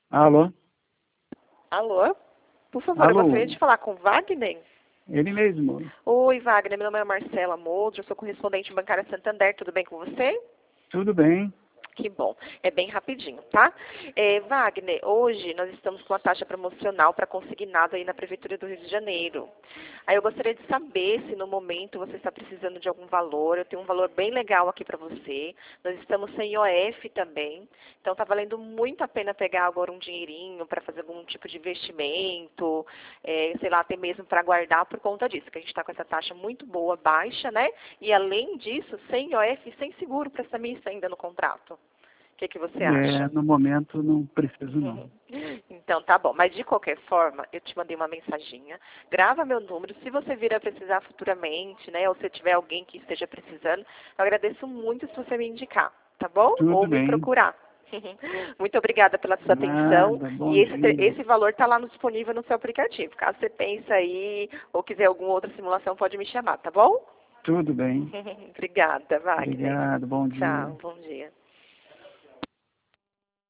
Alô? Alô? Por favor, eu Alô? gostaria de falar com Wagner. Ele mesmo. Oi, Wagner, meu nome é Marcela Moldro, eu sou correspondente bancária Santander, tudo bem com você? Tudo bem? Que bom, é bem rapidinho, tá? Wagner, hoje nós estamos com uma taxa promocional para consignado aí na Prefeitura do Rio de Janeiro. Aí eu gostaria de saber se no momento você está precisando de algum valor. Eu tenho um valor bem legal aqui para você. Nós estamos sem IOF também, então está valendo muito a pena pegar agora um dinheirinho para fazer algum tipo de investimento, sei lá, até mesmo para guardar por conta disso, que a gente está com essa taxa muito boa, baixa, né? E além disso, sem IOF e sem seguro para essa missa ainda no contrato. O que você acha? No momento não preciso não. Uhum. Então, tá bom. Mas, de qualquer forma, eu te mandei uma mensaginha. Grava meu número. Se você vir a precisar futuramente, né? Ou se tiver alguém que esteja precisando, eu agradeço muito se você me indicar, tá bom? Tudo Ou me bem. procurar. Muito obrigada pela sua atenção. Nada, E bom dia. esse valor está lá no disponível no seu aplicativo. Caso você pense aí ou quiser alguma outra simulação, pode me chamar, tá bom? Tudo bem. Obrigada, Wagner. Obrigado, bom dia. Tchau, bom dia.